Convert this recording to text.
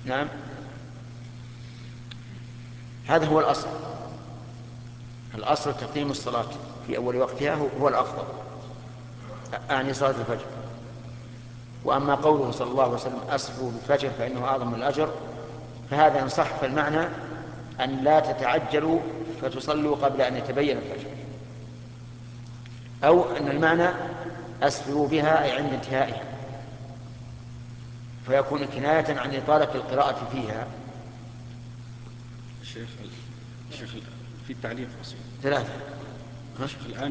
نعم، هذا هو الأصل. الأصل تقييم الصلاة في أول وقتها هو الأفضل، أعني صلاة الفجر. وأما قوله صلى الله عليه وسلم أسروا بالفجر فإنه أعظم الأجر، فهذا إن صح فالمعنى أن لا تتعجلوا فتصلوا قبل أن يتبين الفجر، أو أن المعنى أسروا بها أي عند انتهائها، فيكون كناية عن إطالة القراءة فيها. شيخ، في تعليق بسيط. ثلاثة. شيخ الآن